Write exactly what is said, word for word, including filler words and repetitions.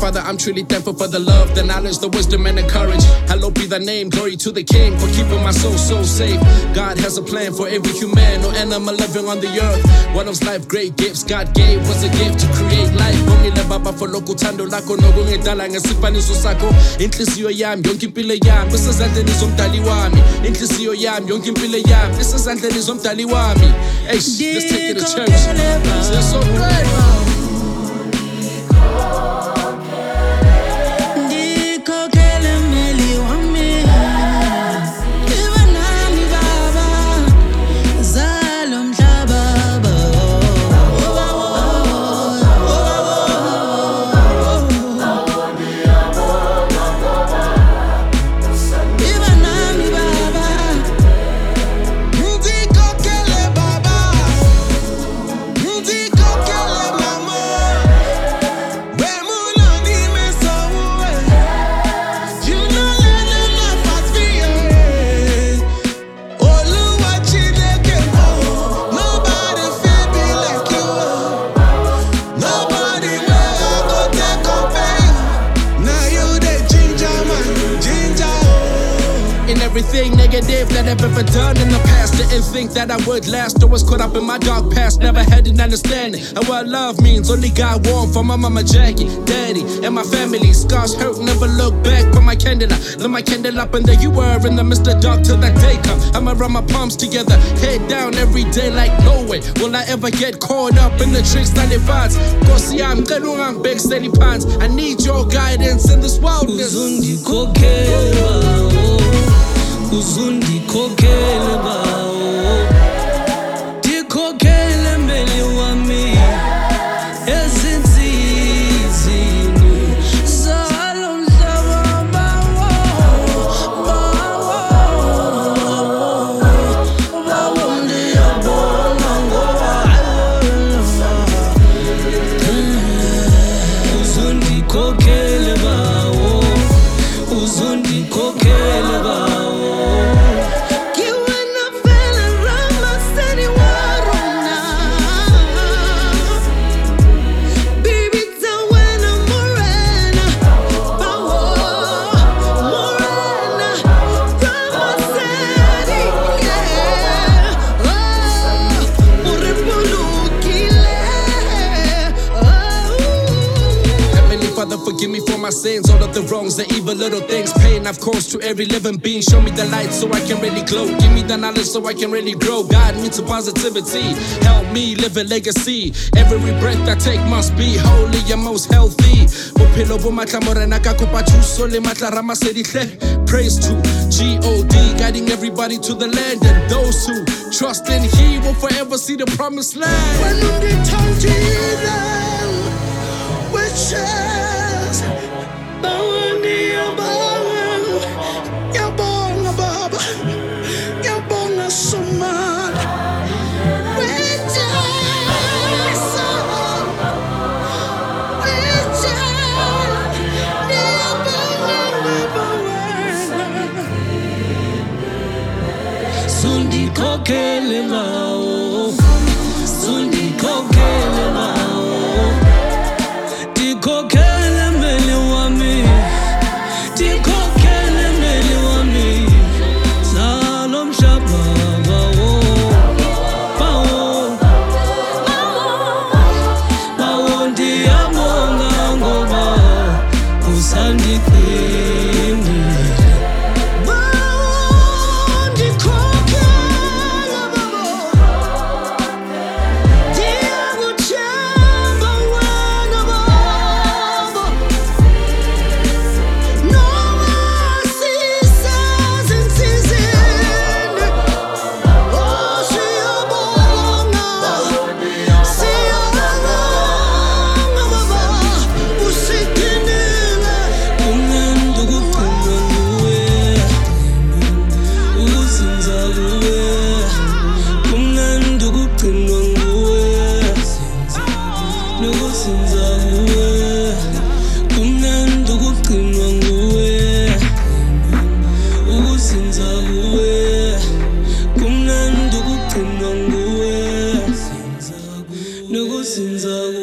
Father, I'm truly thankful for the love, the knowledge, the wisdom, and the courage. Hallowed be thy name, glory to the King for keeping my soul so safe. God has a plan for every human or animal living on the earth. One of life, great gifts God gave was a gift to create life. Bongile Baba for lokhu thando lakho nokungidala ngesifaniso sakho. Inhliziyo yami yonke impilo yami isezandleni zomdali wami. Inhliziyo yami yonke impilo yami isezandleni zomdali wami. Hey, let's take it to church. It's so great. Everything negative that I've ever done in the past, didn't think that I would last. I was caught up in my dark past, never had an understanding of what love means. Only got warm from my mama Jackie, daddy, and my family. Scars hurt, never look back. Put my candle up, lit my candle up, and there you were in the midst of dark till that day come. I'ma run my palms together, head down every day like no way will I ever get caught up in the tricks that they find. Kosi I'm I'm big steady pants. I need your guidance in this wilderness. Uzundikhokhele bawo, dikhokhele mbele wami ezinsizini zalo mhlaba bawo, bawo, bawo ndiyabona ngoba uzundikhokhele bawo, uzundikhokhele bawo. Forgive me for my sins, all of the wrongs, the evil little things. Pain I've caused to every living being. Show me the light so I can really glow. Give me the knowledge so I can really grow. Guide me to positivity. Help me live a legacy. Every breath I take must be holy and most healthy. Praise to G O D, guiding everybody to the land. And those who trust in He will forever see the promised land. When they told you which Sundikhokhele bawo, sundikhokhele bawo, dikhokhele mbele wami, dikhokhele mbele wami, zalo mhlaba bawo, bawo, bawo ndiyabonga ngoba usandiphendile. Nukuzinza